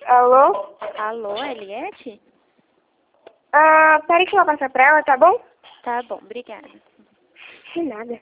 Alô? Alô, Eliette? Peraí que eu vou passar pra ela, tá bom? Tá bom, obrigada. De nada.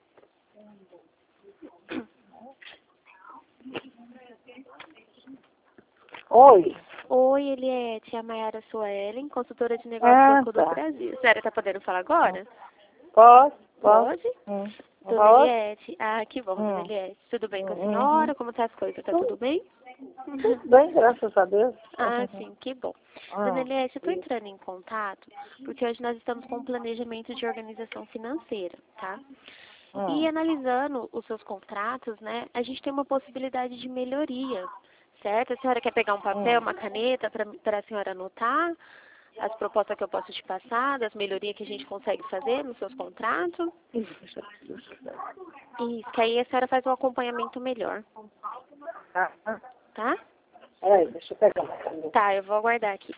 Oi. Oi, Eliette, é a Mayara Suelen, consultora de negócios da Banco do Tá. Brasil. A senhora tá podendo falar agora? Posso? Pode? Dona Posso? Eliette, que bom, Dona Eliette. Tudo bem com a Uhum. senhora? Como tá as coisas? Tá tudo bem? Tudo bem, graças a Deus. Sim, que bom. Dona Eliette, eu tô entrando em contato porque hoje nós estamos com um planejamento de organização financeira, tá? E analisando os seus contratos, né, a gente tem uma possibilidade de melhoria, certo? A senhora quer pegar um papel, uma caneta para a senhora anotar as propostas que eu posso te passar, das melhorias que a gente consegue fazer nos seus contratos? Isso, que aí a senhora faz um acompanhamento melhor, tá? Peraí, deixa eu pegar uma caneta. Tá, eu vou aguardar aqui.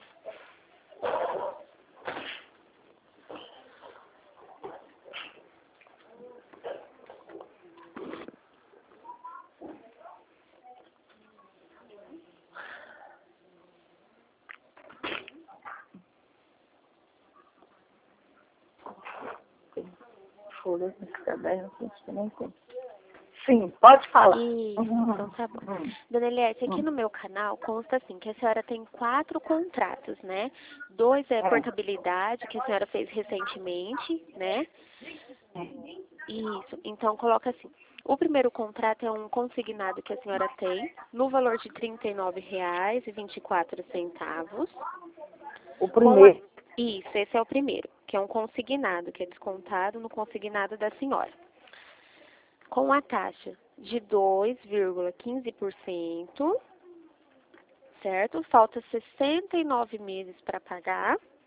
Folha de caderno, que nem tem. Sim, pode falar. Isso, então tá bom. Dona Eliette, aqui no meu canal consta assim, que a senhora tem 4 contratos, né? 2 é portabilidade, que a senhora fez recentemente, né? Isso, então coloca assim. O primeiro contrato é um consignado que a senhora tem, no valor de R$ 39,24. O primeiro. Isso, esse é o primeiro, que é um consignado, que é descontado no consignado da senhora. Com a taxa de 2,15%, certo? Falta 69 meses para pagar.